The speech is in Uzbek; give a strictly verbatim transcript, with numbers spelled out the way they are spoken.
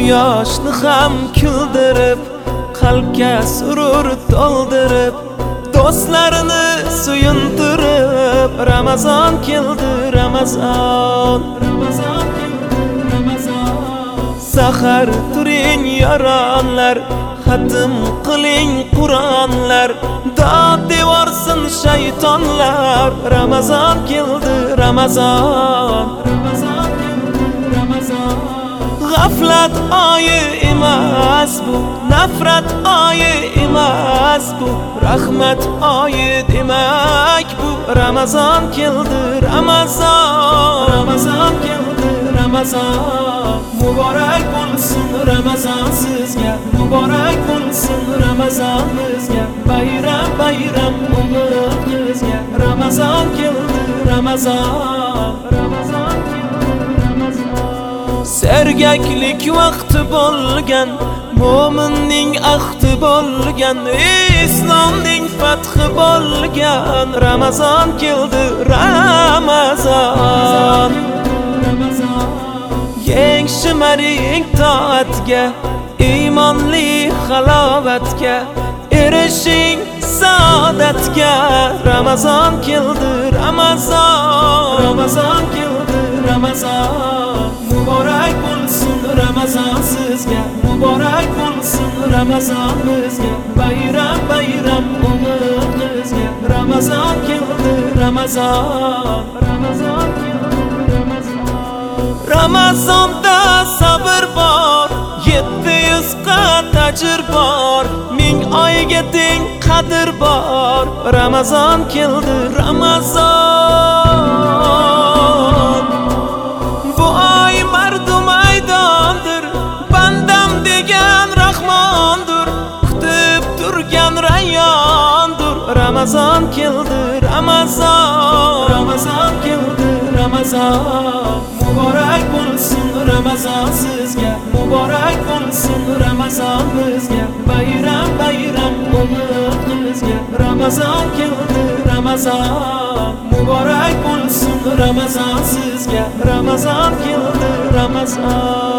yoshni ham kuldirib, qalbga surur to'ldirib, do'stlarini suyuntirib, Ramazon keldi, Ramazon, Ramazon keldi, Ramazon. Sahar turing yoronlar, xatm qiling Qur'onlar, dod devorsin shaytonlar. Ramazon keldi, Ramazon, Ramazon keldi, Ramazon. G'aflat oyi emas bu, nafrat oyi emas bu, rahmat oyi demak bu. Ramazon keldi, Ramazon, Ramazon keldi, Ramazon. Muborak bo'lsin Ramazon sizga, muborak bo'lsin Ramazon bizga. Bayram bayram umr qizga. Ramazon keldi, Ramazon, Ramazon keldi, Ramazon. Sergaklik vaqti bo'lgan, mo'minning ahdi bo'lgan, islomning fathi bo'lgan. Ramazon keldi, Ramazon, Ramazon. Yeng shimaring toatga, iymonli halovatga, erishing saodatga. Ramazon keldi, Ramazon, Ramazon keldi, Ramazon. Muborak bo'lsin Ramazon sizga, muborak bo'lsin Ramazon bizga. Bayram bayram umr qizga. Ramazon keldi, Ramazon, Ramazon keldi, Ramazon. Ramazonda sabr bor, yetti yuz qat ajr bor, ming oyga teng qadr bor. Ramazon keldi, Ramazon. Bu oy mardum maydondir, bandam degan Rahmondir, kutib turgan rayyondir. Ramazon keldi, Ramazon, Ramazon keldi, Ramazon. Muborak bo'lsin Ramazon sizga, muborak bo'lsin Ramazon bizga. Bayram bayram umr qizga. Ramazon keldi, Ramazon. Muborak bo'lsin Ramazon sizga, Ramazon keldi, Ramazon.